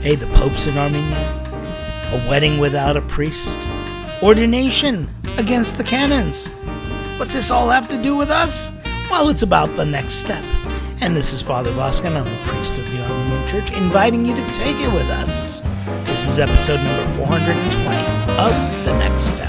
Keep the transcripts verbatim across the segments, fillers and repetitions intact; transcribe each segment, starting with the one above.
Hey, the Pope's in Armenia? A wedding without a priest? Ordination against the canons? What's this all have to do with us? Well, it's about the next step. And this is Father Vazquez, I'm a priest of the Armenian Church, inviting you to take it with us. This is episode number four hundred twenty of The Next Step.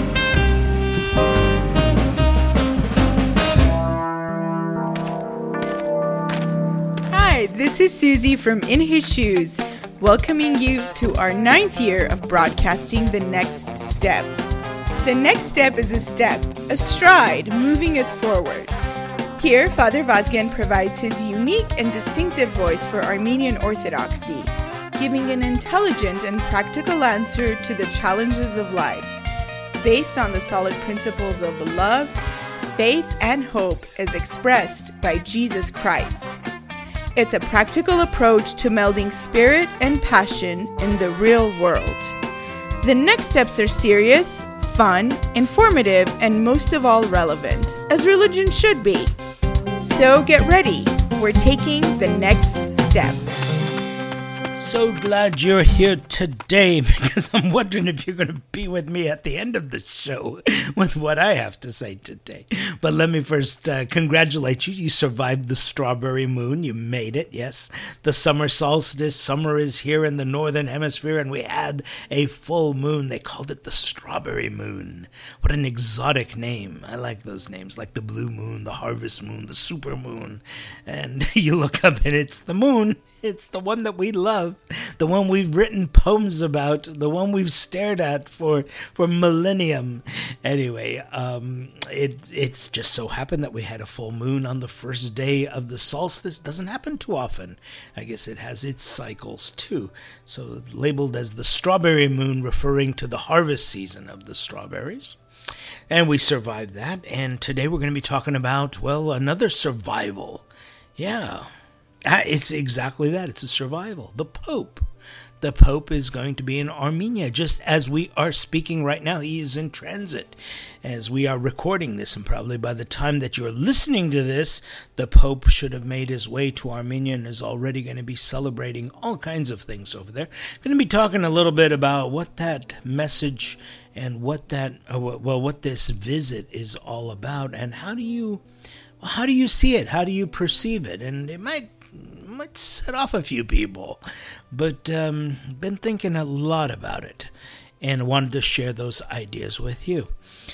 Hi, this is Susie from In His Shoes, welcoming you to our ninth year of broadcasting The Next Step. The next step is a step, a stride, moving us forward. Here, Father Vazquez provides his unique and distinctive voice for Armenian Orthodoxy, giving an intelligent and practical answer to the challenges of life, based on the solid principles of love, faith, and hope as expressed by Jesus Christ. It's a practical approach to melding spirit and passion in the real world. The next steps are serious, fun, informative, and most of all relevant, as religion should be. So get ready. We're taking the next step. So glad you're here today, because I'm wondering if you're going to be with me at the end of the show with what I have to say today. But let me first uh, congratulate you. You survived the strawberry moon. You made it, yes. The summer solstice. Summer is here in the northern hemisphere, and we had a full moon. They called it the strawberry moon. What an exotic name. I like those names, like the blue moon, the harvest moon, the super moon. And you look up and it's the moon. It's the one that we love, the one we've written poems about, the one we've stared at for for millennium. Anyway, um, it it's just so happened that we had a full moon on the first day of the solstice. Doesn't happen too often. I guess it has its cycles too. So it's labeled as the strawberry moon, referring to the harvest season of the strawberries. And we survived that. And today we're going to be talking about, well, another survival. Yeah. It's exactly that. It's a survival. The Pope. The Pope is going to be in Armenia, just as we are speaking right now. He is in transit as we are recording this, and probably by the time that you're listening to this, the Pope should have made his way to Armenia and is already going to be celebrating all kinds of things over there. Going to be talking a little bit about what that message and what that, well, what this visit is all about, and how do you, well, how do you see it? How do you perceive it? And it might might set off a few people, but um, been thinking a lot about it and wanted to share those ideas with you.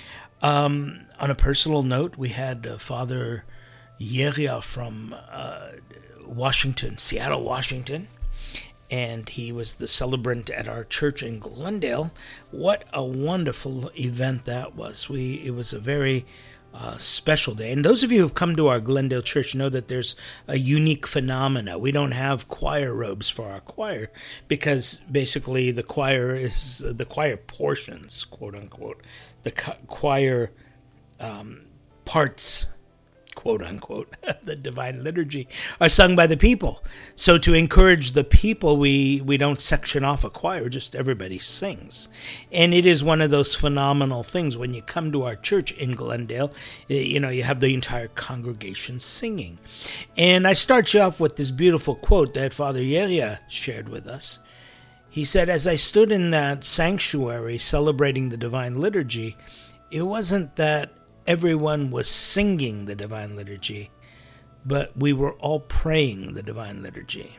Um, on a personal note, we had uh, Father Yeria from uh, Washington, Seattle, Washington, and he was the celebrant at our church in Glendale. What a wonderful event that was. We it was a very Uh, special day. And those of you who have come to our Glendale church know that there's a unique phenomena. We don't have choir robes for our choir because basically the choir is uh, the choir portions, quote unquote, the co- choir um, parts, quote unquote, the Divine Liturgy are sung by the people. So to encourage the people, we, we don't section off a choir, just everybody sings. And it is one of those phenomenal things when you come to our church in Glendale, you know, you have the entire congregation singing. And I start you off with this beautiful quote that Father Yeria shared with us. He said, as I stood in that sanctuary celebrating the Divine Liturgy, it wasn't that everyone was singing the Divine Liturgy, but we were all praying the Divine Liturgy.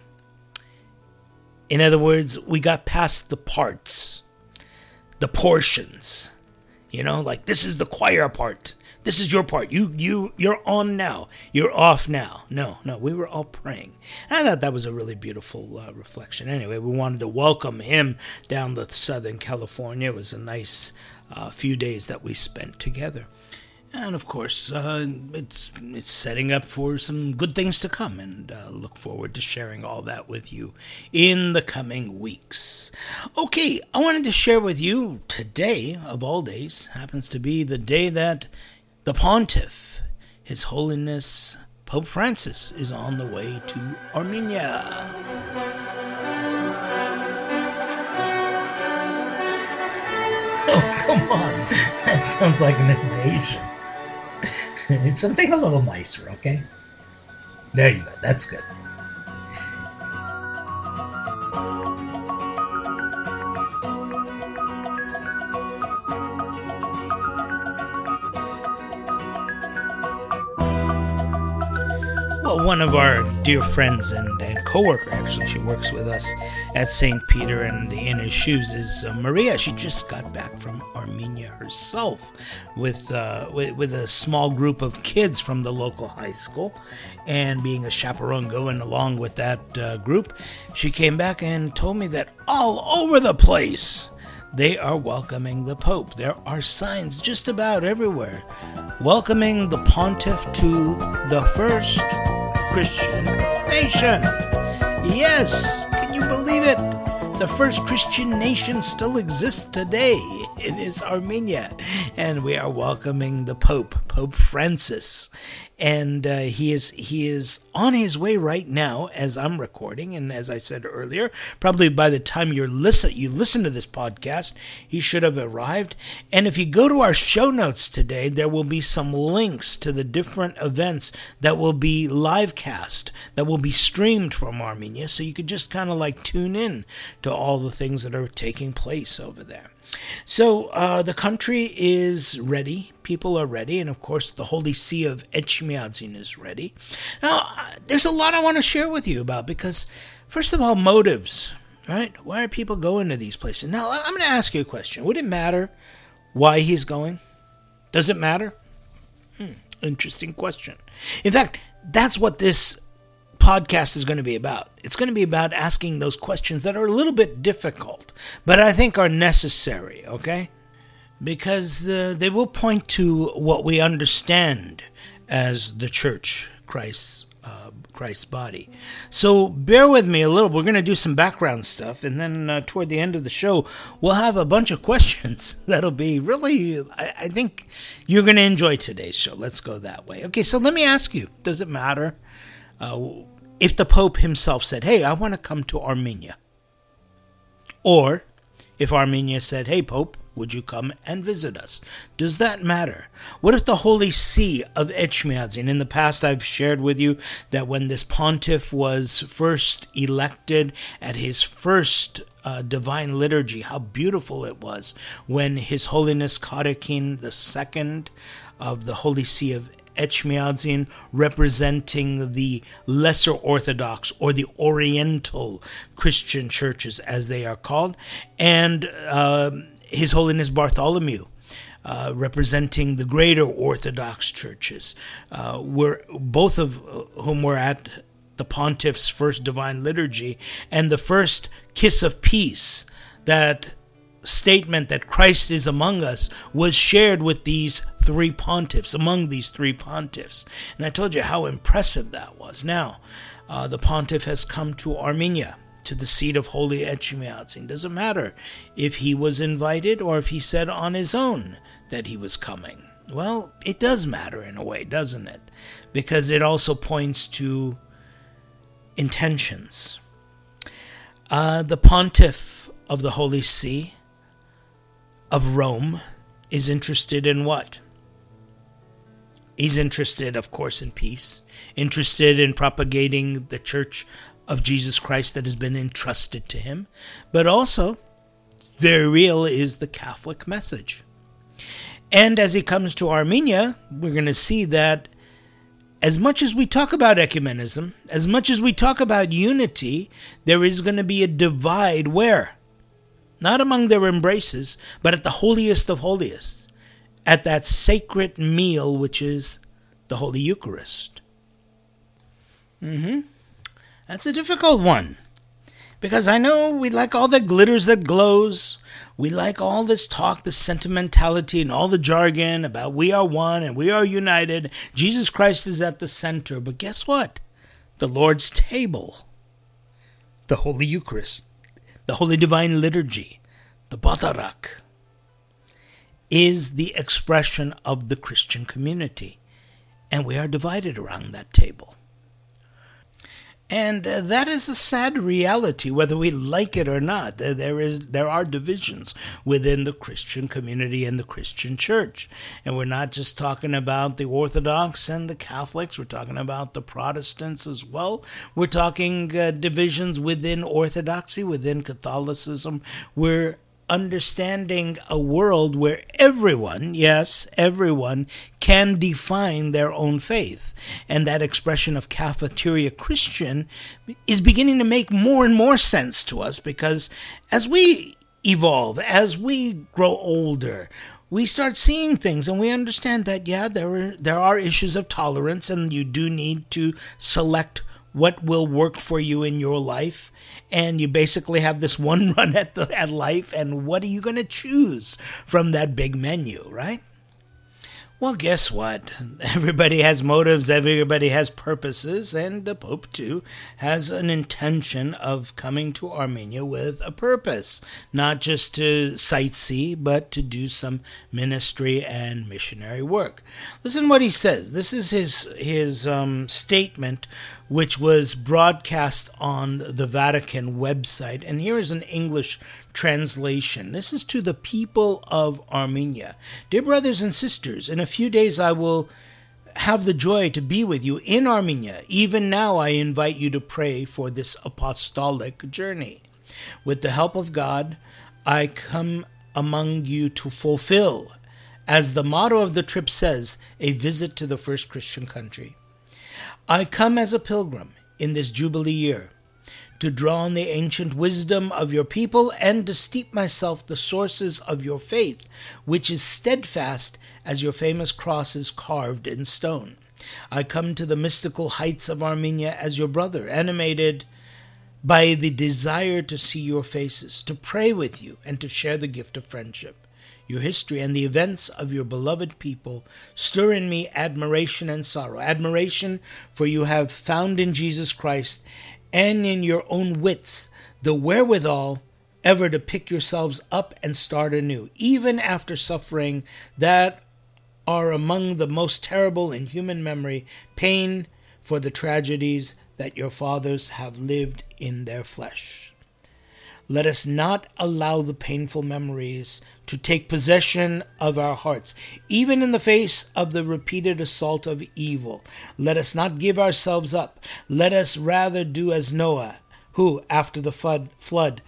In other words, we got past the parts, the portions, you know, like this is the choir part. This is your part. You, you, you're on now. You're off now. No, no, we were all praying. I thought that was a really beautiful uh, reflection. Anyway, we wanted to welcome him down to Southern California. It was a nice uh, few days that we spent together. And of course, uh, it's it's setting up for some good things to come, and uh, look forward to sharing all that with you in the coming weeks. Okay, I wanted to share with you today, of all days, happens to be the day that the Pontiff, His Holiness Pope Francis, is on the way to Armenia. Oh, come on. That sounds like an invasion. It's something a little nicer, okay? There you go. That's good. Well, one of our dear friends and, and co-worker, actually, she works with us at Saint Peter and In His Shoes, is uh, Maria. She just got back from Armenia herself with, uh, with with a small group of kids from the local high school. And being a chaperone going along with that uh, group, she came back and told me that all over the place, they are welcoming the Pope. There are signs just about everywhere welcoming the pontiff to the first Christian nation. Yes, can you believe it? The first Christian nation still exists today. It is Armenia. And we are welcoming the Pope, Pope Francis. And uh, he is he is on his way right now as I'm recording. And as I said earlier, probably by the time you listen, you listen to this podcast, he should have arrived. And if you go to our show notes today, there will be some links to the different events that will be live cast, that will be streamed from Armenia. So you could just kind of like tune in to all the things that are taking place over there. So uh, the country is ready. People are ready. And, of course, the Holy See of Etchmiadzin is ready. Now, uh, there's a lot I want to share with you about because, first of all, motives, right? Why are people going to these places? Now, I'm going to ask you a question. Would it matter why he's going? Does it matter? Hmm, interesting question. In fact, that's what this podcast is going to be about. It's going to be about asking those questions that are a little bit difficult, but I think are necessary, okay? Because uh, they will point to what we understand as the church, Christ's, uh, Christ's body. So bear with me a little. We're going to do some background stuff, and then uh, toward the end of the show, we'll have a bunch of questions that'll be really, I, I think you're going to enjoy today's show. Let's go that way. Okay, so let me ask you, does it matter Uh, if the Pope himself said, hey, I want to come to Armenia? Or if Armenia said, hey, Pope, would you come and visit us? Does that matter? What if the Holy See of Etchmiadzin, in the past I've shared with you that when this pontiff was first elected at his first uh, divine liturgy, how beautiful it was when His Holiness Karakin the Second of the Holy See of Etchmiadzin, representing the Lesser Orthodox or the Oriental Christian churches as they are called, and uh, His Holiness Bartholomew, uh, representing the greater Orthodox churches, uh, were both of whom were at the pontiff's first divine liturgy, and the first kiss of peace, that statement that Christ is among us, was shared with these three pontiffs, among these three pontiffs. And I told you how impressive that was. Now, uh, the pontiff has come to Armenia, to the seat of Holy Etchmiadzin. Doesn't matter if he was invited or if he said on his own that he was coming. Well, it does matter in a way, doesn't it? Because it also points to intentions. Uh, the pontiff of the Holy See of Rome is interested in what? He's interested, of course, in peace, interested in propagating the church of Jesus Christ that has been entrusted to him, but also, very real, is the Catholic message. And as he comes to Armenia, we're going to see that as much as we talk about ecumenism, as much as we talk about unity, there is going to be a divide where? Not among their embraces, but at the holiest of holiest, at that sacred meal which is the Holy Eucharist. Mm-hmm. That's a difficult one, because I know we like all that glitters that glows. We like all this talk, this sentimentality, and all the jargon about we are one and we are united. Jesus Christ is at the center. But guess what? The Lord's table, the Holy Eucharist, the Holy Divine Liturgy, the Batarak, is the expression of the Christian community. And we are divided around that table. And uh, that is a sad reality, whether we like it or not. There, there is, there are divisions within the Christian community and the Christian church. And we're not just talking about the Orthodox and the Catholics. We're talking about the Protestants as well. We're talking uh, divisions within Orthodoxy, within Catholicism. We're understanding a world where everyone, yes, everyone, can define their own faith. And that expression of cafeteria Christian is beginning to make more and more sense to us, because as we evolve, as we grow older, we start seeing things and we understand that, yeah, there are, there are issues of tolerance, and you do need to select what will work for you in your life. And you basically have this one run at the at life, and what are you going to choose from that big menu, right? Well, guess what? Everybody has motives, everybody has purposes, and the Pope, too, has an intention of coming to Armenia with a purpose. Not just to sightsee, but to do some ministry and missionary work. Listen what he says. This is his, his um, statement, which was broadcast on the Vatican website. And here is an English translation. This is to the people of Armenia. Dear brothers and sisters, in a few days I will have the joy to be with you in Armenia. Even now I invite you to pray for this apostolic journey. With the help of God, I come among you to fulfill, as the motto of the trip says, a visit to the first Christian country. I come as a pilgrim in this Jubilee year, to draw on the ancient wisdom of your people and to steep myself the sources of your faith, which is steadfast as your famous crosses carved in stone. I come to the mystical heights of Armenia as your brother, animated by the desire to see your faces, to pray with you, and to share the gift of friendship. Your history and the events of your beloved people stir in me admiration and sorrow. Admiration, for you have found in Jesus Christ and in your own wits the wherewithal ever to pick yourselves up and start anew, even after suffering that are among the most terrible in human memory, pain for the tragedies that your fathers have lived in their flesh. Let us not allow the painful memories to take possession of our hearts, even in the face of the repeated assault of evil. Let us not give ourselves up. Let us rather do as Noah, who, after the flood,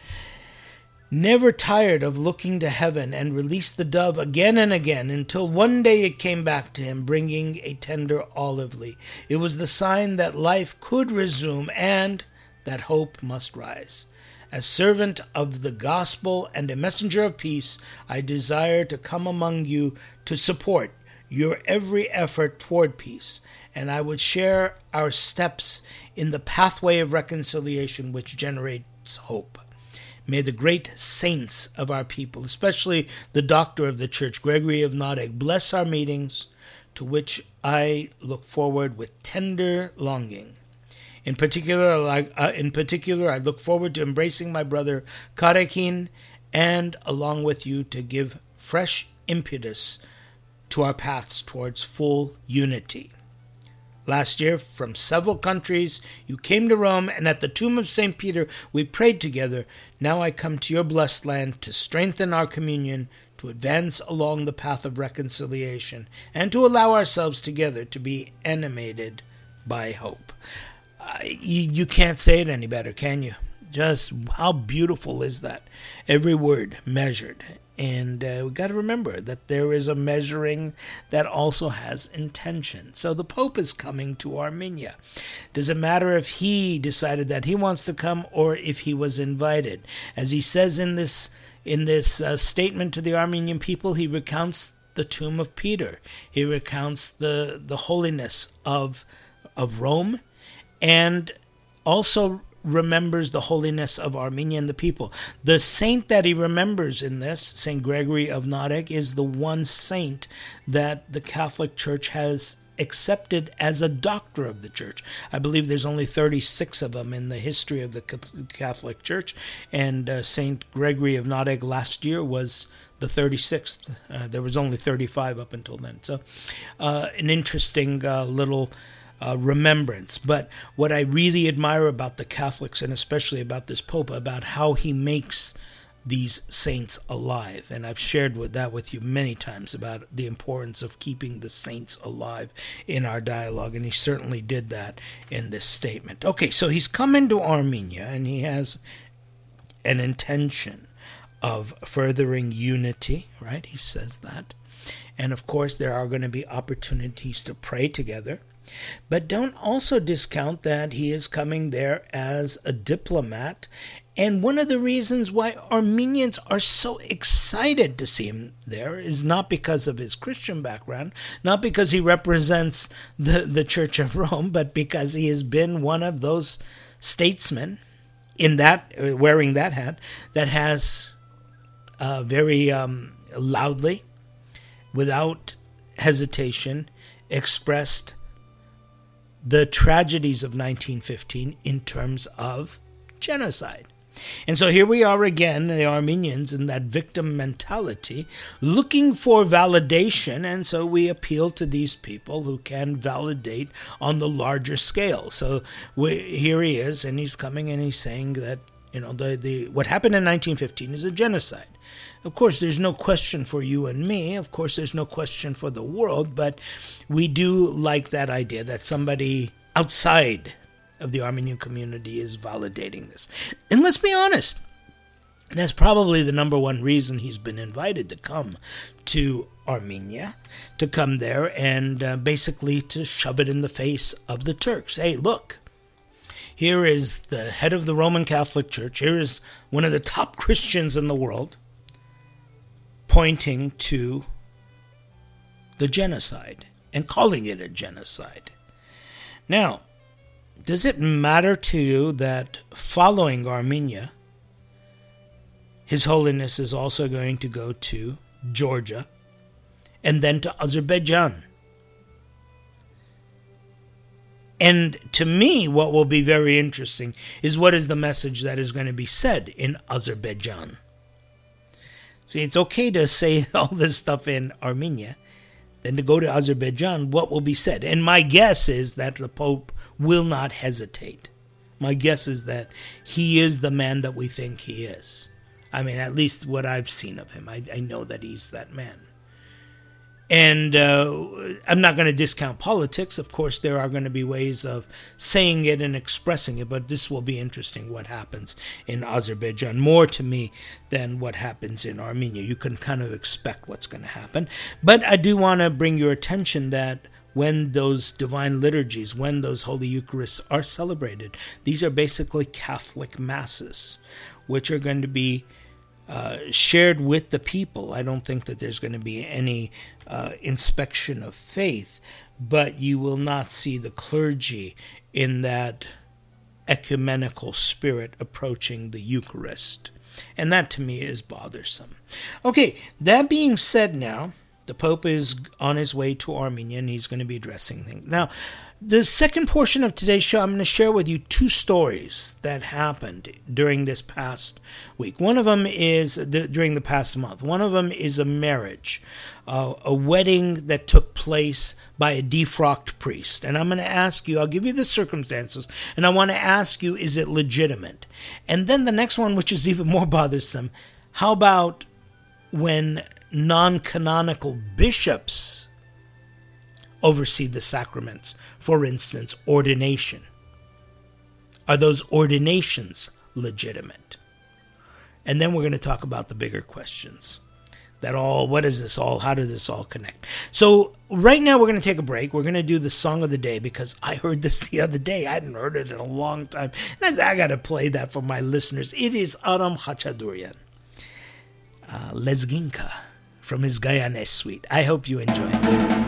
never tired of looking to heaven and released the dove again and again until one day it came back to him, bringing a tender olive leaf. It was the sign that life could resume and that hope must rise. As servant of the gospel and a messenger of peace, I desire to come among you to support your every effort toward peace, and I would share our steps in the pathway of reconciliation which generates hope. May the great saints of our people, especially the doctor of the church, Gregory of Nodegg, bless our meetings, to which I look forward with tender longing. In particular, like, uh, in particular, I look forward to embracing my brother Karekin, and along with you to give fresh impetus to our paths towards full unity. Last year, from several countries, you came to Rome, and at the tomb of Saint Peter, we prayed together. Now I come to your blessed land to strengthen our communion, to advance along the path of reconciliation, and to allow ourselves together to be animated by hope. Uh, you, you can't say it any better, can you? Just how beautiful is that? Every word measured. And uh, we got to remember that there is a measuring that also has intention. So the Pope is coming to Armenia. Does it matter if he decided that he wants to come or if he was invited? As he says in this in this uh, statement to the Armenian people, he recounts the tomb of Peter. He recounts the the holiness of of Rome, and also remembers the holiness of Armenia and the people. The saint that he remembers in this, Saint Gregory of Nodegg, is the one saint that the Catholic Church has accepted as a doctor of the Church. I believe there's only thirty-six of them in the history of the Catholic Church, and uh, Saint Gregory of Nodegg last year was the thirty-sixth. Uh, there was only thirty-five up until then. So uh, an interesting uh, little Uh, remembrance. But what I really admire about the Catholics, and especially about this Pope, about how he makes these saints alive. And I've shared with that with you many times about the importance of keeping the saints alive in our dialogue, and he certainly did that in this statement. Okay, so he's come into Armenia, and he has an intention of furthering unity, right? He says that. And of course, there are going to be opportunities to pray together. But don't also discount that he is coming there as a diplomat. And one of the reasons why Armenians are so excited to see him there is not because of his Christian background, not because he represents the, the Church of Rome, but because he has been one of those statesmen in that, wearing that hat, that has uh, very um, loudly, without hesitation, expressed the tragedies of nineteen fifteen in terms of genocide. And so here we are again, the Armenians in that victim mentality, looking for validation, and so we appeal to these people who can validate on the larger scale. So we, here he is, and he's coming and he's saying that, you know, the, the what happened in nineteen fifteen is a genocide. Of course, there's no question for you and me. Of course, there's no question for the world, but we do like that idea that somebody outside of the Armenian community is validating this. And let's be honest, that's probably the number one reason he's been invited to come to Armenia, to come there and uh, basically to shove it in the face of the Turks. Hey, look, here is the head of the Roman Catholic Church. Here is one of the top Christians in the world, pointing to the genocide and calling it a genocide. Now, does it matter to you that following Armenia, His Holiness is also going to go to Georgia and then to Azerbaijan? And to me, what will be very interesting is what is the message that is going to be said in Azerbaijan. See, it's okay to say all this stuff in Armenia, then to go to Azerbaijan, what will be said? And my guess is that the Pope will not hesitate. My guess is that he is the man that we think he is. I mean, at least what I've seen of him. I, I know that he's that man. And uh, I'm not going to discount politics. Of course, there are going to be ways of saying it and expressing it, but this will be interesting what happens in Azerbaijan, more to me than what happens in Armenia. You can kind of expect what's going to happen. But I do want to bring your attention that when those divine liturgies, when those Holy Eucharists are celebrated, these are basically Catholic masses, which are going to be Uh, shared with the people. I don't think that there's going to be any uh, inspection of faith, but you will not see the clergy in that ecumenical spirit approaching the Eucharist. And that to me is bothersome. Okay, that being said now, the Pope is on his way to Armenia and he's going to be addressing things. Now, the second portion of today's show, I'm going to share with you two stories that happened during this past week. One of them is the, during the past month. One of them is a marriage, uh, a wedding that took place by a defrocked priest. And I'm going to ask you, I'll give you the circumstances, and I want to ask you, is it legitimate? And then the next one, which is even more bothersome, how about when non-canonical bishops oversee the sacraments? For instance, ordination. Are those ordinations legitimate? And then we're going to talk about the bigger questions. That all, what is this all? How does this all connect? So right now we're going to take a break. We're going to do the song of the day because I heard this the other day. I hadn't heard it in a long time. And I said, I got to play that for my listeners. It is Aram Khachaturian, uh, Lezginka, from his Gayanes suite. I hope you enjoy it.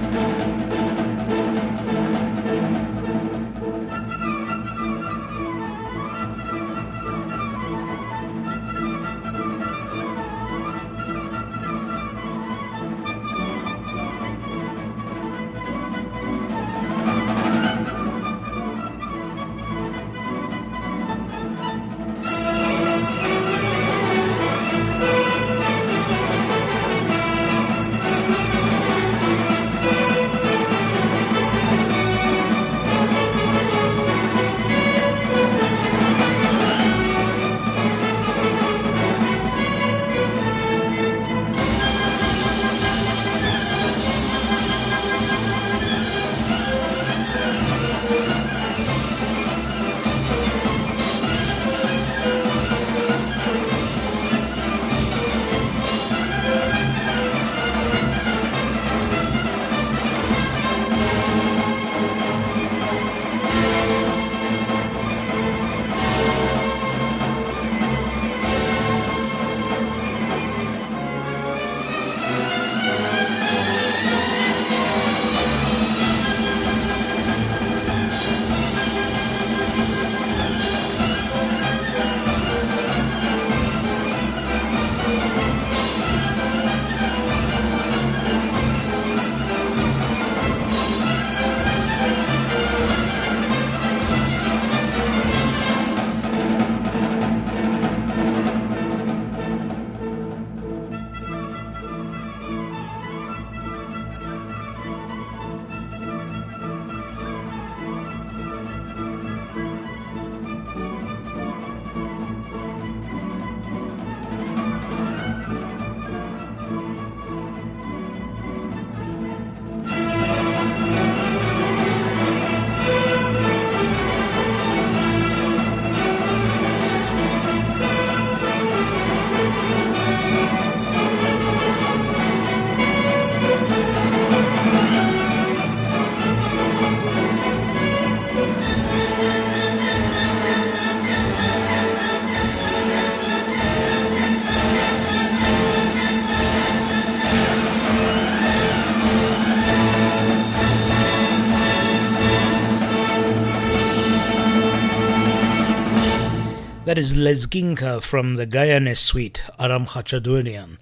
That is Lezginka from the Guyanese suite, Aram Khachaturian.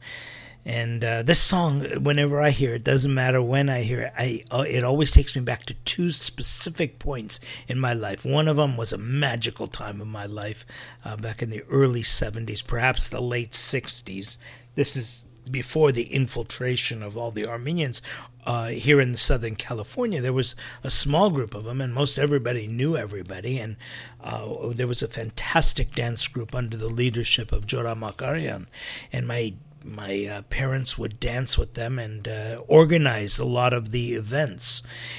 And uh, this song, whenever I hear it, doesn't matter when I hear it, I, uh, it always takes me back to two specific points in my life. One of them was a magical time of my life uh, back in the early seventies, perhaps the late sixties. This is before the infiltration of all the Armenians uh, here in Southern California. There was a small group of them, and most everybody knew everybody. And uh, there was a fantastic dance group under the leadership of Joram Akarian. And my My uh, parents would dance with them and uh, organize a lot of the events.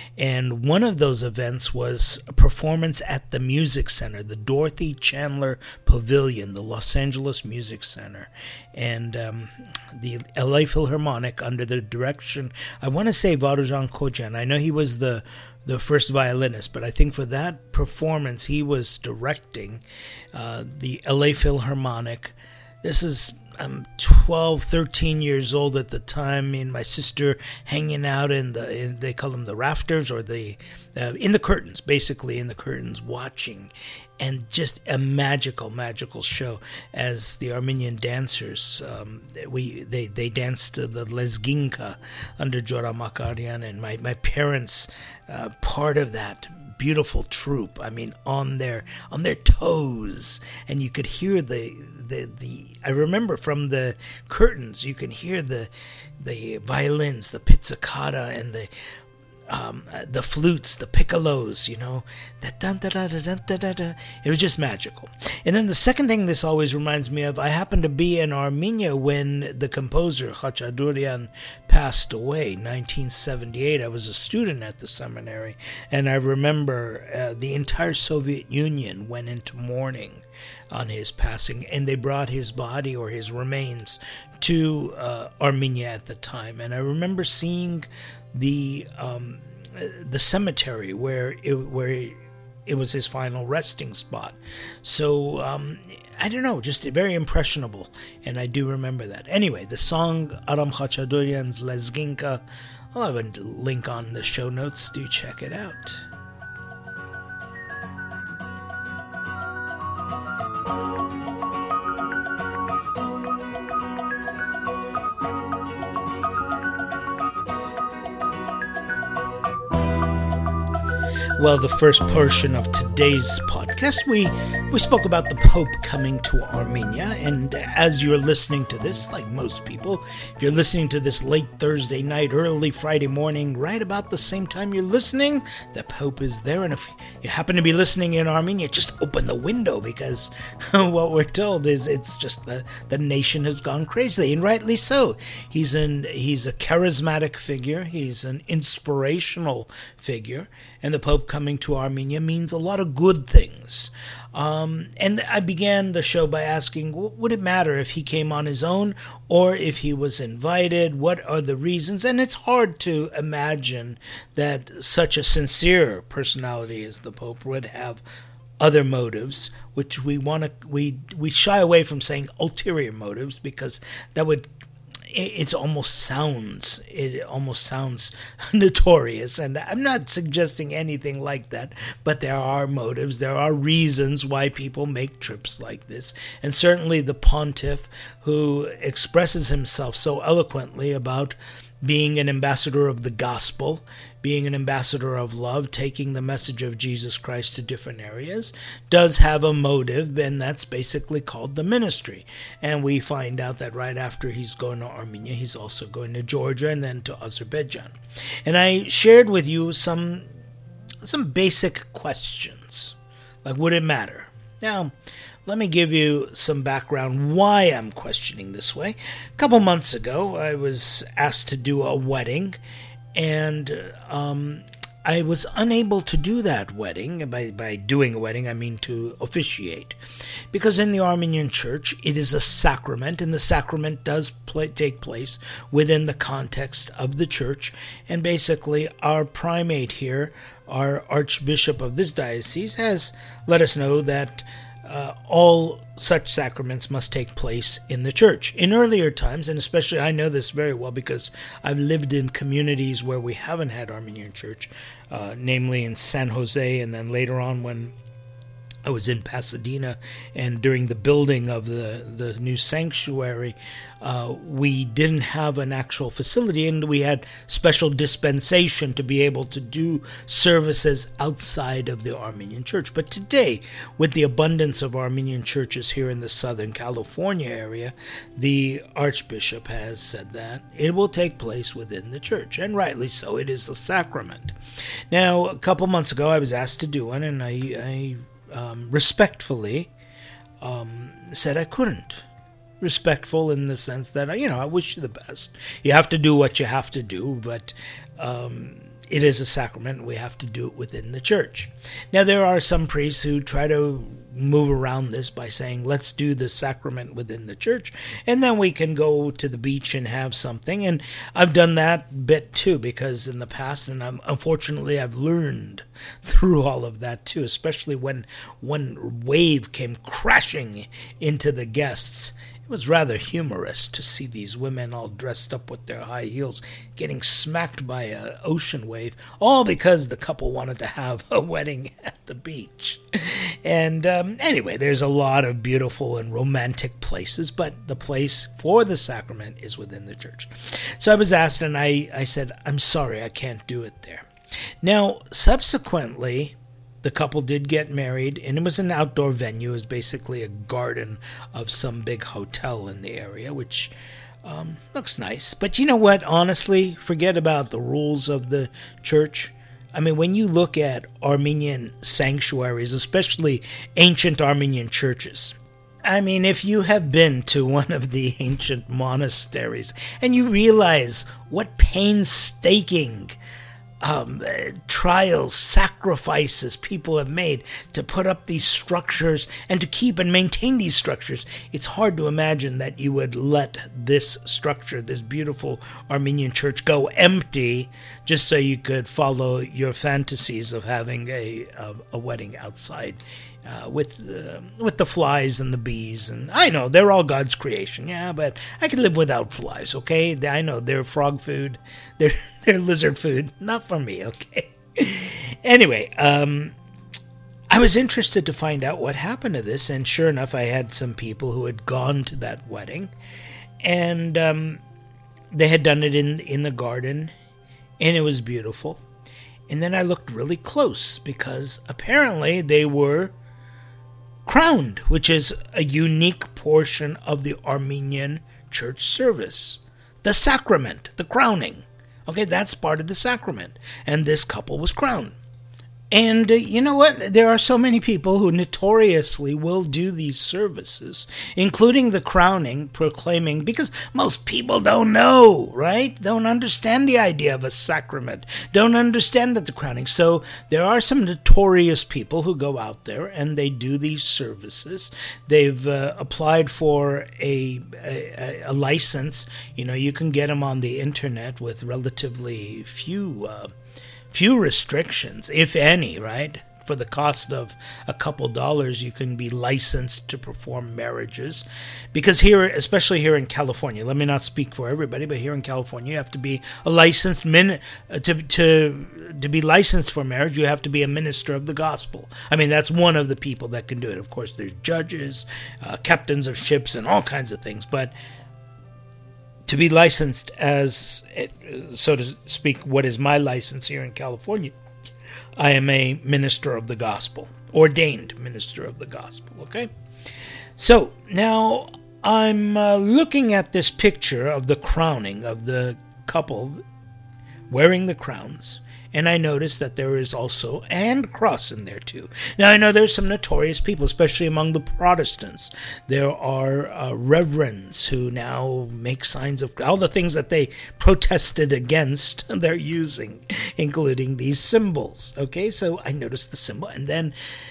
And one of those events was a performance at the Music Center, the Dorothy Chandler Pavilion, the Los Angeles Music Center. And um, the L A Philharmonic, under the direction, I want to say Varujan Kojan. I know he was the the first violinist, but I think for that performance, he was directing uh, the L A Philharmonic. This is, I'm twelve, thirteen years old at the time. Me and my sister hanging out in the, in, they call them the rafters, or the, uh, in the curtains, basically in the curtains, watching. And just a magical, magical show as the Armenian dancers, um, we they, they danced the Lezginka under Joram Akarian, and my, my parents, uh, part of that beautiful troupe. I mean, on their on their toes, and you could hear the the the. I remember from the curtains, you can hear the the violins, the pizzicata, and the um, the flutes, the piccolos. You know, that dun da da da da da da. It was just magical. And then the second thing this always reminds me of, I happened to be in Armenia when the composer Khachaturian passed away, nineteen seventy-eight. I was a student at the seminary, and I remember uh, the entire Soviet Union went into mourning on his passing, and they brought his body or his remains to uh, Armenia at the time. And I remember seeing the um, the cemetery where it, where it was his final resting spot. So um, I don't know, just very impressionable, and I do remember that. Anyway, the song Aram Khachaturian's Lezginka, I'll have a link on the show notes. Do check it out. Well, the first portion of today's podcast, we, we spoke about the Pope coming to Armenia, and as you're listening to this, like most people, if you're listening to this late Thursday night, early Friday morning, right about the same time you're listening, the Pope is there, and if you happen to be listening in Armenia, just open the window, because what we're told is it's just the, the nation has gone crazy, and rightly so. He's an he's a charismatic figure, he's an inspirational figure, and the Pope coming to Armenia means a lot of good things. Um, and I began the show by asking, would it matter if he came on his own or if he was invited? What are the reasons? And it's hard to imagine that such a sincere personality as the Pope would have other motives, which we want to, we, we shy away from saying ulterior motives, because that would It almost sounds, it almost sounds notorious, and I'm not suggesting anything like that, but there are motives, there are reasons why people make trips like this, and certainly the pontiff, who expresses himself so eloquently about being an ambassador of the gospel, being an ambassador of love, taking the message of Jesus Christ to different areas, does have a motive, and that's basically called the ministry. And we find out that right after he's going to Armenia, he's also going to Georgia and then to Azerbaijan. And I shared with you some some basic questions, like would it matter? Now, let me give you some background why I'm questioning this way. A couple months ago, I was asked to do a wedding, and um, I was unable to do that wedding. By, by doing a wedding, I mean to officiate. Because in the Armenian Church, it is a sacrament, and the sacrament does play, take place within the context of the Church. And basically, our primate here, our Archbishop of this diocese, has let us know that Uh, all such sacraments must take place in the church. In earlier times, and especially I know this very well because I've lived in communities where we haven't had Armenian church, uh, namely in San Jose, and then later on when I was in Pasadena, and during the building of the, the new sanctuary, uh, we didn't have an actual facility, and we had special dispensation to be able to do services outside of the Armenian church. But today, with the abundance of Armenian churches here in the Southern California area, the Archbishop has said that it will take place within the church, and rightly so. It is a sacrament. Now, a couple months ago, I was asked to do one, and I... I Um, respectfully um, said I couldn't. Respectful in the sense that, you know, I wish you the best. You have to do what you have to do, but um, it is a sacrament. We have to do it within the church. Now, there are some priests who try to move around this by saying, let's do the sacrament within the church, and then we can go to the beach and have something. And I've done that bit too, because in the past, and I'm, unfortunately I've learned through all of that too, especially when one wave came crashing into the guests. It was rather humorous to see these women all dressed up with their high heels getting smacked by an ocean wave, all because the couple wanted to have a wedding at the beach. And um, anyway, there's a lot of beautiful and romantic places, but the place for the sacrament is within the church. So I was asked, and I, I said, I'm sorry, I can't do it there. Now, subsequently, the couple did get married, and it was an outdoor venue. It was basically a garden of some big hotel in the area, which um, looks nice. But you know what? Honestly, forget about the rules of the church. I mean, when you look at Armenian sanctuaries, especially ancient Armenian churches, I mean, if you have been to one of the ancient monasteries and you realize what painstaking Um, trials, sacrifices people have made to put up these structures and to keep and maintain these structures, it's hard to imagine that you would let this structure, this beautiful Armenian church, go empty just so you could follow your fantasies of having a, a, a wedding outside. Uh, with uh, with the flies and the bees, and I know they're all God's creation, yeah, but I can live without flies, okay? I know they're frog food, they're they're lizard food, not for me, okay? Anyway, um, I was interested to find out what happened to this, and sure enough, I had some people who had gone to that wedding, and um, they had done it in in the garden, and it was beautiful. And then I looked really close because apparently they were crowned, which is a unique portion of the Armenian church service. The sacrament, the crowning. Okay, that's part of the sacrament. And this couple was crowned. And uh, you know what? There are so many people who notoriously will do these services, including the crowning, proclaiming, because most people don't know, right? Don't understand the idea of a sacrament, don't understand that the crowning. So there are some notorious people who go out there and they do these services. They've uh, applied for a, a, a license. You know, you can get them on the internet with relatively few uh Few restrictions, if any, right? For the cost of a couple dollars, you can be licensed to perform marriages. Because here, especially here in California, let me not speak for everybody, but here in California, you have to be a licensed min to to to be licensed for marriage. You have to be a minister of the gospel. I mean, that's one of the people that can do it. Of course, there's judges, uh, captains of ships, and all kinds of things, but to be licensed as, so to speak, what is my license here in California, I am a minister of the gospel, ordained minister of the gospel, okay? So, now I'm uh, looking at this picture of the crowning of the couple wearing the crowns, and I notice that there is also a hand cross in there too. Now, I know there's some notorious people, especially among the Protestants. There are uh, reverends who now make signs of all the things that they protested against, they're using, including these symbols. Okay, so I noticed the symbol, and then,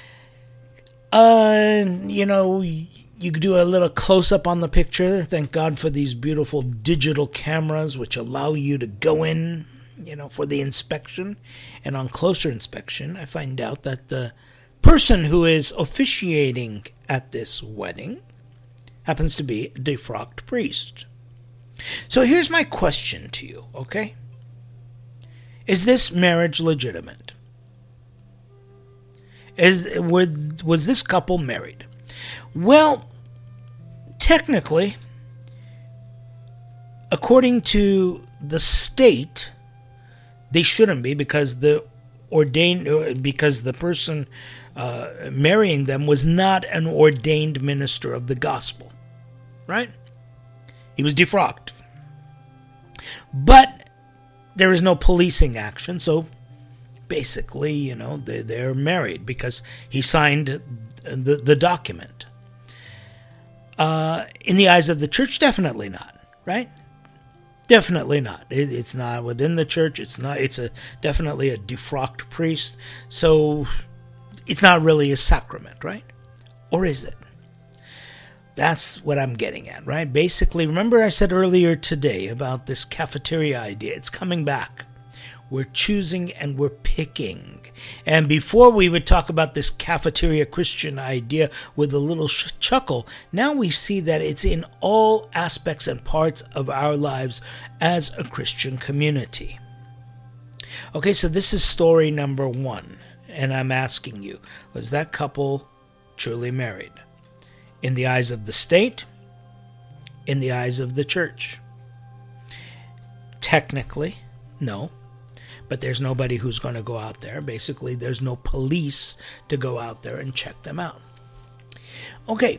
uh, you know, you do a little close-up on the picture. Thank God for these beautiful digital cameras, which allow you to go in, you know, for the inspection. And on closer inspection, I find out that the person who is officiating at this wedding happens to be a defrocked priest. So here's my question to you, okay? Is this marriage legitimate? Is was, was this couple married? Well, technically, according to the state, they shouldn't be, because the ordained because the person uh, marrying them was not an ordained minister of the gospel, right? He was defrocked. But there is no policing action, so basically, you know, they, they're married because he signed the, the document. Uh, in the eyes of the church, definitely not, right? Definitely not. It, it's not within the church. It's not. It's a definitely a defrocked priest. So it's not really a sacrament, right? Or is it? That's what I'm getting at, right? Basically, remember I said earlier today about this cafeteria idea. It's coming back. We're choosing and we're picking. And before we would talk about this cafeteria Christian idea with a little sh- chuckle, now we see that it's in all aspects and parts of our lives as a Christian community. Okay, so this is story number one. And I'm asking you, was that couple truly married? In the eyes of the state, in the eyes of the church? Technically, no. But there's nobody who's going to go out there. Basically, there's no police to go out there and check them out. Okay,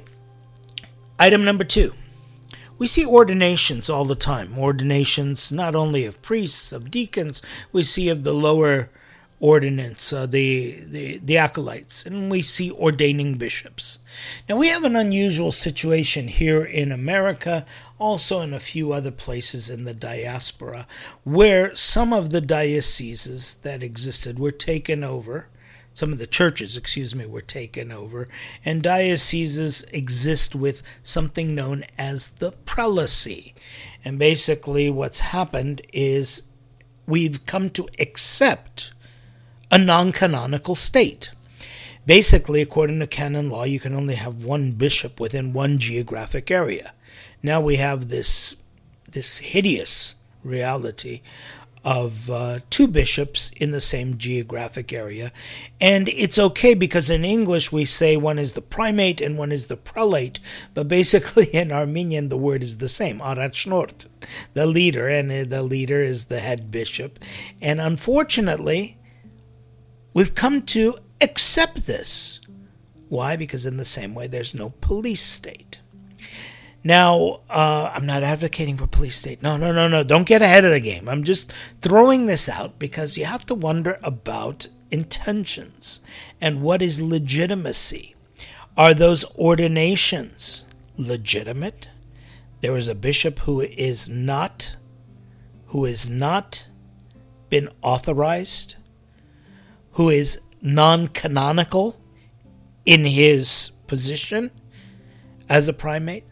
item number two. We see ordinations all the time. Ordinations not only of priests, of deacons, we see of the lower ordinance, uh, the, the the acolytes, and we see ordaining bishops. Now, we have an unusual situation here in America, also in a few other places in the diaspora, where some of the dioceses that existed were taken over. Some of the churches, excuse me, were taken over, and dioceses exist with something known as the prelacy. And basically what's happened is we've come to accept a non-canonical state. Basically, according to canon law, you can only have one bishop within one geographic area. Now we have this this hideous reality of uh, two bishops in the same geographic area. And it's okay because in English we say one is the primate and one is the prelate, but basically in Armenian the word is the same, Arachnort, the leader, and the leader is the head bishop. And unfortunately, we've come to accept this. Why? Because in the same way, there's no police state. Now, uh, I'm not advocating for police state. No, no, no, no. Don't get ahead of the game. I'm just throwing this out because you have to wonder about intentions and what is legitimacy. Are those ordinations legitimate? There is a bishop who is not, who is not been authorized, who is non-canonical in his position as a primate,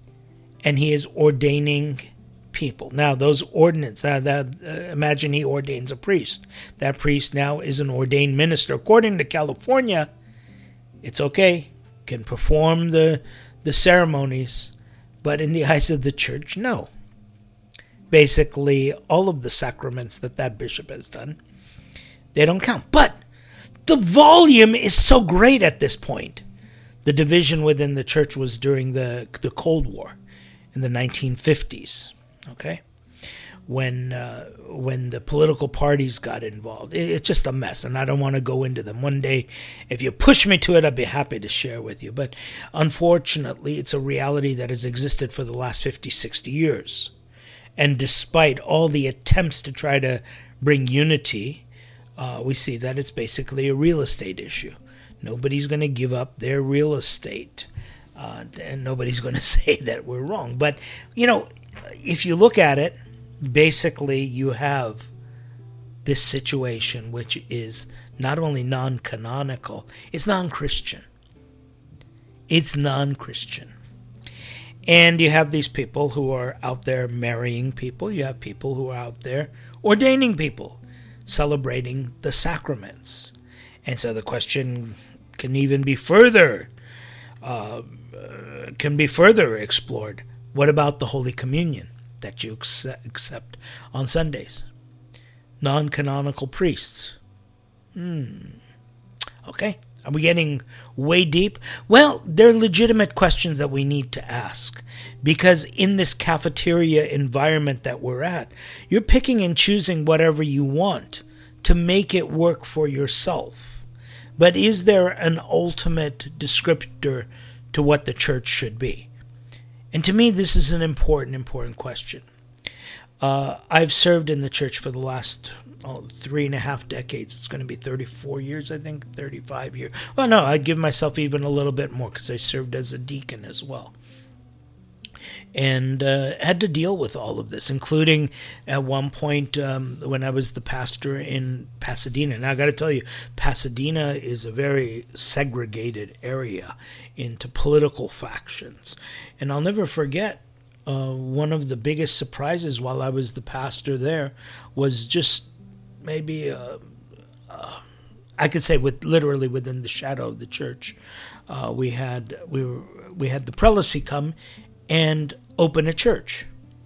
and he is ordaining people. Now, those ordinances, uh, that, uh, imagine he ordains a priest. That priest now is an ordained minister. According to California, it's okay, can perform the, the ceremonies, but in the eyes of the church, no. Basically, all of the sacraments that that bishop has done, they don't count. But the volume is so great at this point. The division within the church was during the, the Cold War in the nineteen fifties, okay? When uh, when the political parties got involved. It, it's just a mess, and I don't want to go into them. One day, if you push me to it, I'd be happy to share with you. But unfortunately, it's a reality that has existed for the last fifty, sixty years. And despite all the attempts to try to bring unity, Uh, we see that it's basically a real estate issue. Nobody's going to give up their real estate. Uh, and nobody's going to say that we're wrong. But, you know, if you look at it, basically you have this situation which is not only non-canonical, it's non-Christian. It's non-Christian. And you have these people who are out there marrying people. You have people who are out there ordaining people, celebrating the sacraments. And so the question can even be further, uh, uh, can be further explored. What about the Holy Communion that you accept on Sundays? Non-canonical priests. Hmm. Okay, Are we getting way deep? Well, they're legitimate questions that we need to ask, because in this cafeteria environment that we're at, you're picking and choosing whatever you want to make it work for yourself. But is there an ultimate descriptor to what the church should be? And to me, this is an important, important question. Uh, I've served in the church for the last oh, three and a half decades. It's going to be thirty-four years, I think, thirty-five years. Well, no, I'd give myself even a little bit more because I served as a deacon as well. And uh, had to deal with all of this, including at one point um, when I was the pastor in Pasadena. Now, I got to tell you, Pasadena is a very segregated area into political factions. And I'll never forget, uh, one of the biggest surprises while I was the pastor there was just maybe, uh, uh, I could say with literally within the shadow of the church, uh, we had we were we had the prelacy come and open a church,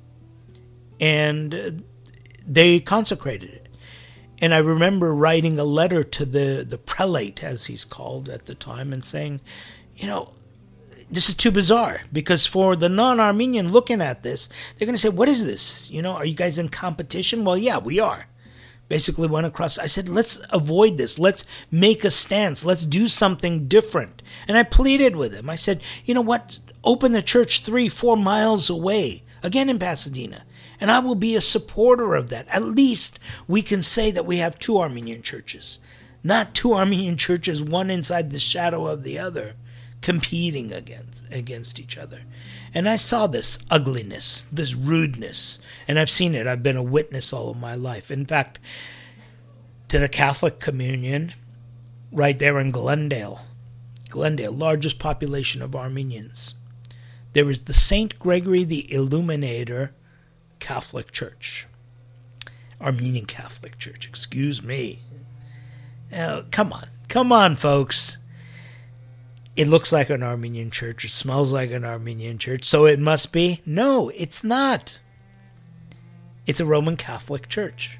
and they consecrated it. And I remember writing a letter to the, the prelate, as he's called at the time, and saying, you know, this is too bizarre, because for the non-Armenian looking at this, they're going to say, what is this? You know, are you guys in competition? Well, yeah, we are. Basically went across. I said, let's avoid this. Let's make a stance. Let's do something different. And I pleaded with him. I said, you know what? Open the church three, four miles away, again in Pasadena. And I will be a supporter of that. At least we can say that we have two Armenian churches, not two Armenian churches, one inside the shadow of the other, competing against against each other. And I saw this ugliness, this rudeness, and I've seen it. I've been a witness all of my life. In fact, to the Catholic Communion, right there in Glendale, Glendale, largest population of Armenians, there is the Saint Gregory the Illuminator Catholic Church. Armenian Catholic Church, excuse me. Now, come on, come on, folks. It looks like an Armenian church. It smells like an Armenian church. So it must be? No, it's not. It's a Roman Catholic church.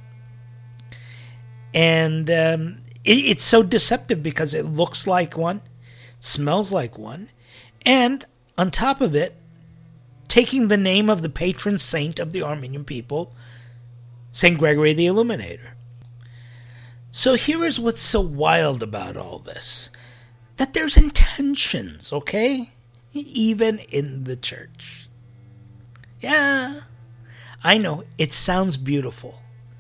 And um, it, it's so deceptive because it looks like one, smells like one, and on top of it, taking the name of the patron saint of the Armenian people, Saint Gregory the Illuminator. So here is what's so wild about all this. That there's intentions, okay? Even in the church. Yeah, I know, it sounds beautiful.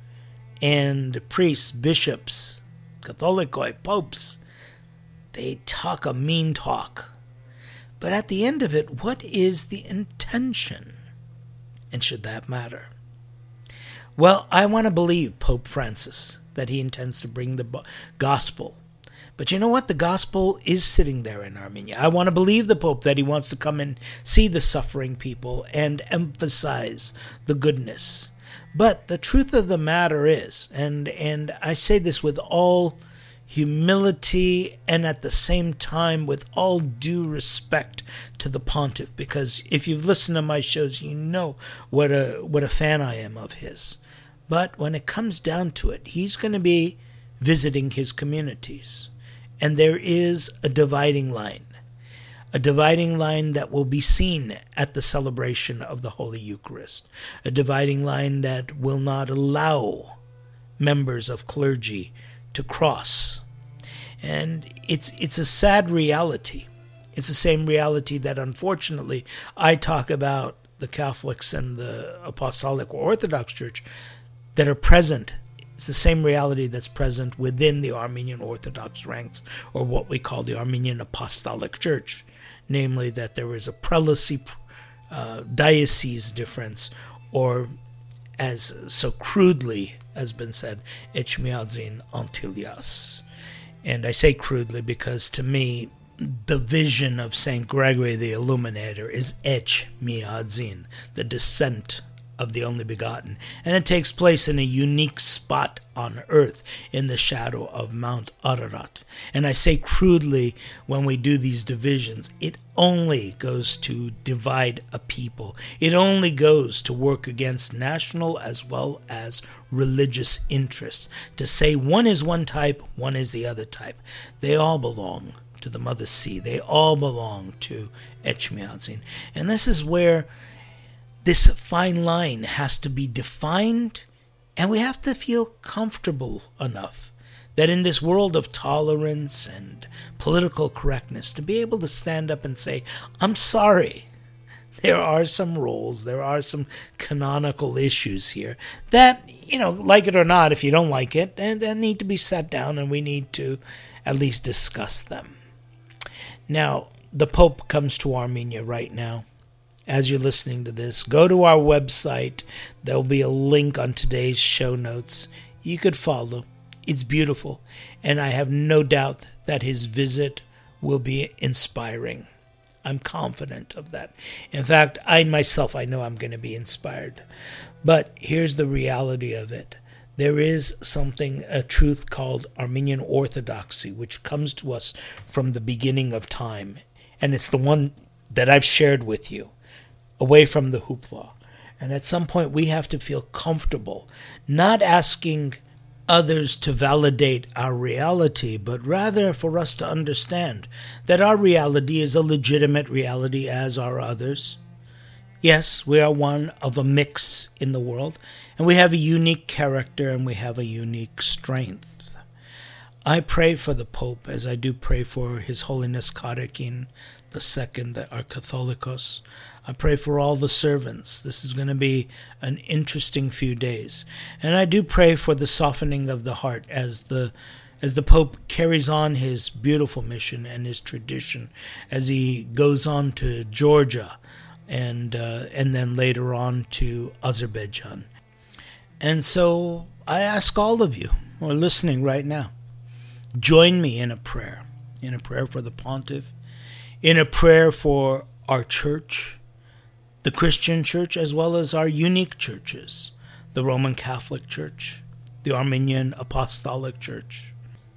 And priests, bishops, Catholicoi, popes, they talk a mean talk. But at the end of it, what is the intention? And should that matter? Well, I want to believe Pope Francis, that he intends to bring the gospel. But you know what? The gospel is sitting there in Armenia. I want to believe the Pope that he wants to come and see the suffering people and emphasize the goodness. But the truth of the matter is, and, and I say this with all humility and at the same time with all due respect to the pontiff, because if you've listened to my shows, you know what a what a fan I am of his. But when it comes down to it, he's going to be visiting his communities. And there is a dividing line, a dividing line that will be seen at the celebration of the Holy Eucharist, a dividing line that will not allow members of clergy to cross. And it's it's a sad reality. It's the same reality that, unfortunately, I talk about the Catholics and the Apostolic or Orthodox Church that are present. It's the same reality that's present within the Armenian Orthodox ranks, or what we call the Armenian Apostolic Church, namely that there is a prelacy uh, diocese difference, or as so crudely has been said, Echmiadzin Antilias. And I say crudely because to me, the vision of Saint Gregory the Illuminator is Echmiadzin, the descent of the only begotten. And it takes place in a unique spot on earth in the shadow of Mount Ararat. And I say crudely, when we do these divisions, it only goes to divide a people. It only goes to work against national as well as religious interests. To say one is one type, one is the other type. They all belong to the Mother Sea. They all belong to Etchmiadzin. And this is where this fine line has to be defined, and we have to feel comfortable enough that in this world of tolerance and political correctness, to be able to stand up and say, I'm sorry, there are some roles, there are some canonical issues here that, you know, like it or not, if you don't like it, and that need to be sat down and we need to at least discuss them. Now, the Pope comes to Armenia right now. As you're listening to this, go to our website. There'll be a link on today's show notes. You could follow. It's beautiful. And I have no doubt that his visit will be inspiring. I'm confident of that. In fact, I myself, I know I'm going to be inspired. But here's the reality of it. There is something, a truth called Armenian Orthodoxy, which comes to us from the beginning of time. And it's the one that I've shared with you, away from the hoopla. And at some point we have to feel comfortable, not asking others to validate our reality, but rather for us to understand that our reality is a legitimate reality, as are others. Yes, we are one of a mix in the world, and we have a unique character and we have a unique strength. I pray for the Pope, as I do pray for His Holiness Karakin the Second, our Catholicos. I pray for all the servants. This is going to be an interesting few days. And I do pray for the softening of the heart as the as the Pope carries on his beautiful mission and his tradition, as he goes on to Georgia and uh, and then later on to Azerbaijan. And so I ask all of you who are listening right now, join me in a prayer, in a prayer for the Pontiff, in a prayer for our church, the Christian church, as well as our unique churches, the Roman Catholic Church, the Armenian Apostolic Church,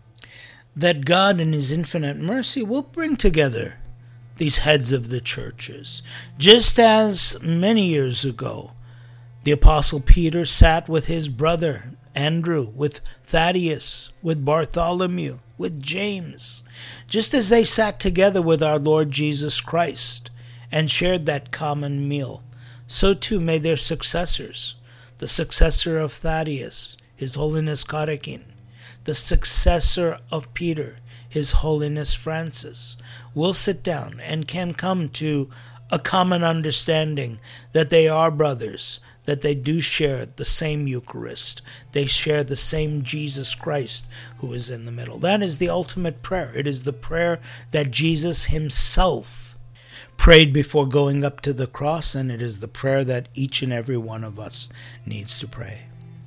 that God in His infinite mercy will bring together these heads of the churches, just as many years ago the Apostle Peter sat with his brother Andrew, with Thaddeus, with Bartholomew, with James, just as they sat together with our Lord Jesus Christ and shared that common meal. So too may their successors, the successor of Thaddeus, His Holiness Karakin, the successor of Peter, His Holiness Francis, will sit down and can come to a common understanding that they are brothers, that they do share the same Eucharist, they share the same Jesus Christ who is in the middle. That is the ultimate prayer. It is the prayer that Jesus Himself prayed before going up to the cross, and it is the prayer that each and every one of us needs to pray.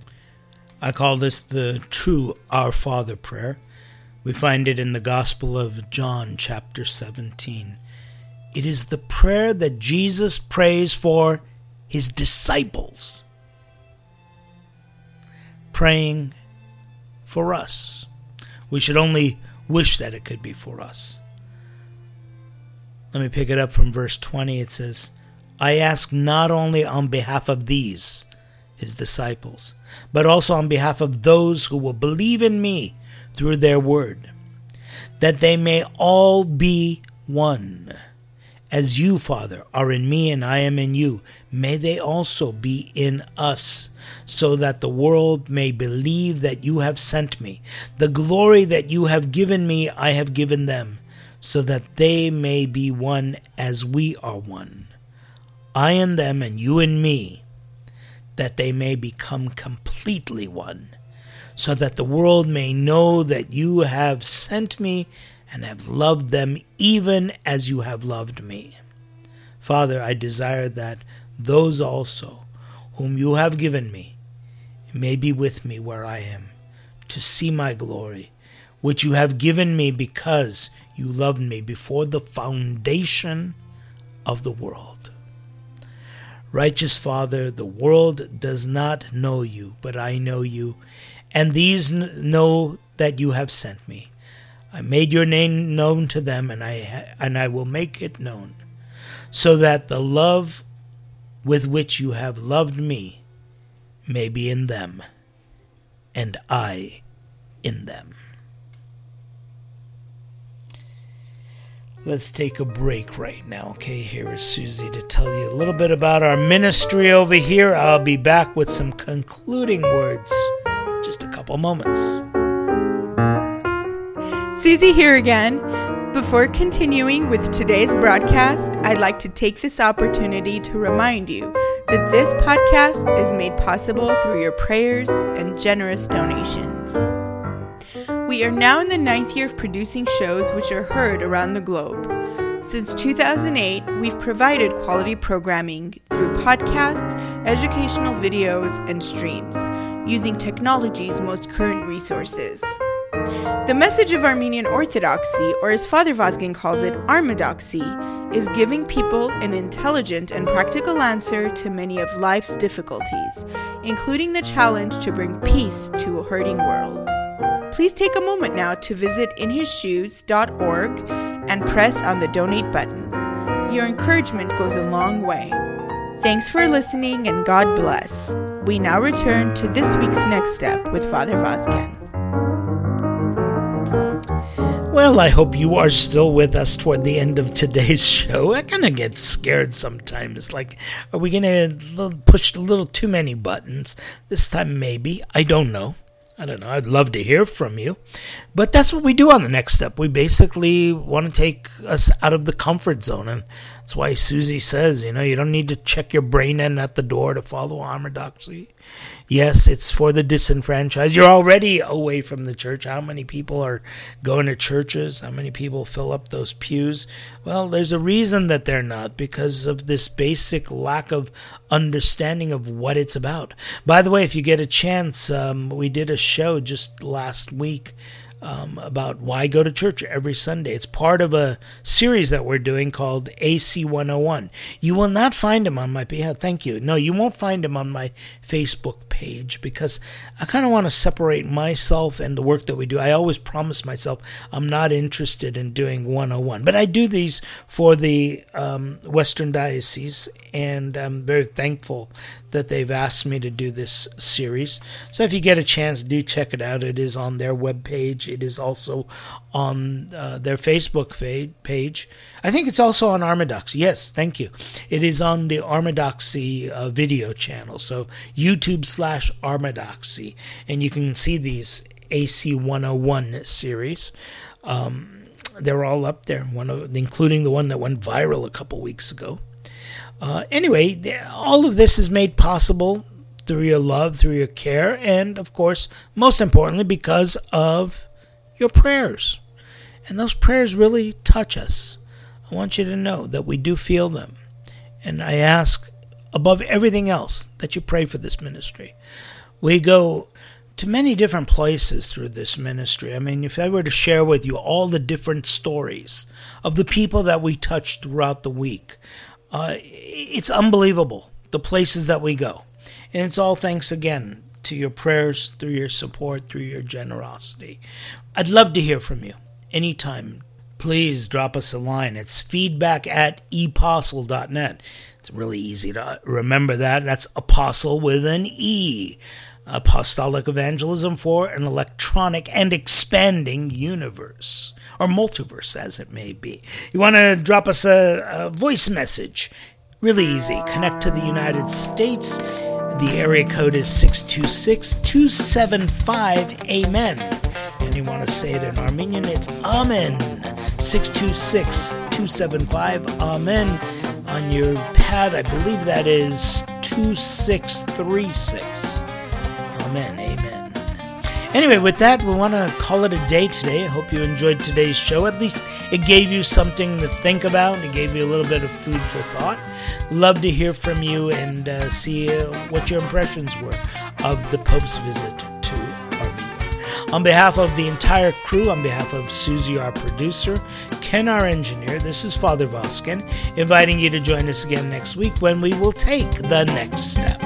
I call this the true Our Father prayer. We find it in the Gospel of John, chapter seventeen. It is the prayer that Jesus prays for His disciples, praying for us. We should only wish that it could be for us. Let me pick it up from verse twenty. It says, I ask not only on behalf of these, His disciples, but also on behalf of those who will believe in me through their word, that they may all be one. As you, Father, are in me and I am in you, may they also be in us, so that the world may believe that you have sent me. The glory that you have given me, I have given them, so that they may be one as we are one. I in them and you in me, that they may become completely one, so that the world may know that you have sent me and have loved them even as you have loved me. Father, I desire that those also whom you have given me may be with me where I am, to see my glory, which you have given me because you loved me before the foundation of the world. Righteous Father, the world does not know you, but I know you, and these n- know that you have sent me. I made your name known to them, and I ha- and I will make it known, so that the love with which you have loved me may be in them, and I in them. Let's take a break right now, okay? Here is Susie to tell you a little bit about our ministry over here. I'll be back with some concluding words in just a couple moments. Susie here again. Before continuing with today's broadcast, I'd like to take this opportunity to remind you that this podcast is made possible through your prayers and generous donations. We are now in the ninth year of producing shows which are heard around the globe. Since two thousand eight, we've provided quality programming through podcasts, educational videos, and streams, using technology's most current resources. The message of Armenian Orthodoxy, or as Father Vazgen calls it, Armadoxy, is giving people an intelligent and practical answer to many of life's difficulties, including the challenge to bring peace to a hurting world. Please take a moment now to visit in his shoes dot org and press on the donate button. Your encouragement goes a long way. Thanks for listening and God bless. We now return to this week's Next Step with Father Vazgen. Well, I hope you are still with us toward the end of today's show. I kind of get scared sometimes. Like, are we going to push a little too many buttons? This time, maybe. I don't know. I don't know. I'd love to hear from you. But that's what we do on the Next Step. We basically want to take us out of the comfort zone. And that's why Susie says, you know, you don't need to check your brain in at the door to follow Armadoxy. Yes, it's for the disenfranchised. You're already away from the church. How many people are going to churches? How many people fill up those pews? Well, there's a reason that they're not, because of this basic lack of understanding of what it's about. By the way, if you get a chance, um, we did a show just last week Um, about why go to church every Sunday. It's part of a series that we're doing called A C one oh one. You will not find him on my page. Yeah, thank you. No, you won't find him on my Facebook page, because I kind of want to separate myself and the work that we do. I always promise myself I'm not interested in doing one oh one, but I do these for the um, Western Diocese, and I'm very thankful that they've asked me to do this series. So if you get a chance, do check it out. It is on their webpage. It is also on uh, their Facebook page. I think it's also on Armadoxy. Yes, thank you. It is on the Armadoxy uh, video channel. So YouTube slash Armadoxy. And you can see these A C one oh one series. Um, they're all up there, one of, including the one that went viral a couple weeks ago. Uh, anyway, all of this is made possible through your love, through your care, and, of course, most importantly, because of your prayers. And those prayers really touch us. I want you to know that we do feel them. And I ask, above everything else, that you pray for this ministry. We go to many different places through this ministry. I mean, if I were to share with you all the different stories of the people that we touch throughout the week, Uh, it's unbelievable, the places that we go. And it's all thanks again to your prayers, through your support, through your generosity. I'd love to hear from you anytime. Please drop us a line. It's feedback at apostle dot net. It's really easy to remember that. That's apostle with an E. Apostolic Evangelism for an electronic and expanding universe, or multiverse as it may be. You want to drop us a, a voice message? Really easy. Connect to the United States. The area code is six two six, two seven five, AMEN. And you want to say it in Armenian, it's Amen. six two six, two seven five, Amen. On your pad, I believe that is two six three six. Amen, amen. Anyway, with that, we want to call it a day today. I hope you enjoyed today's show. At least it gave you something to think about. It gave you a little bit of food for thought. Love to hear from you and uh, see uh, what your impressions were of the Pope's visit to Armenia. On behalf of the entire crew, on behalf of Susie, our producer, Ken, our engineer. This is Father Voskin, inviting you to join us again next week when we will take the next step.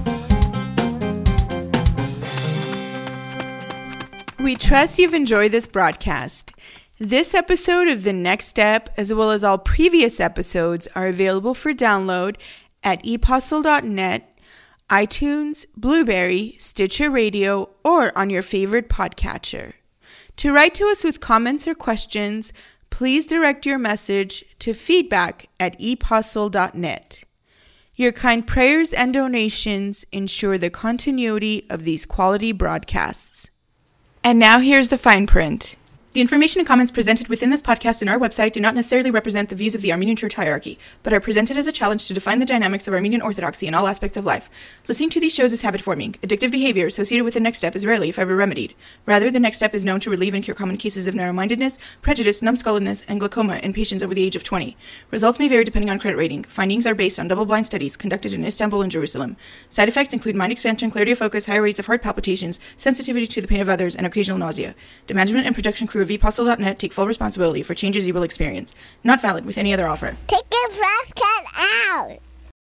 We trust you've enjoyed this broadcast. This episode of The Next Step, as well as all previous episodes, are available for download at e postle dot net, iTunes, Blueberry, Stitcher Radio, or on your favorite podcatcher. To write to us with comments or questions, please direct your message to feedback at e postle dot net. Your kind prayers and donations ensure the continuity of these quality broadcasts. And now here's the fine print. The information and comments presented within this podcast and our website do not necessarily represent the views of the Armenian Church hierarchy, but are presented as a challenge to define the dynamics of Armenian Orthodoxy in all aspects of life. Listening to these shows is habit-forming. Addictive behavior associated with the next step is rarely, if ever, remedied. Rather, the next step is known to relieve and cure common cases of narrow-mindedness, prejudice, numbskulledness, and glaucoma in patients over the age of twenty. Results may vary depending on credit rating. Findings are based on double-blind studies conducted in Istanbul and Jerusalem. Side effects include mind expansion, clarity of focus, high rates of heart palpitations, sensitivity to the pain of others, and occasional nausea. The management and production crew of e postle dot net take full responsibility for changes you will experience. Not valid with any other offer. Take your trash can out!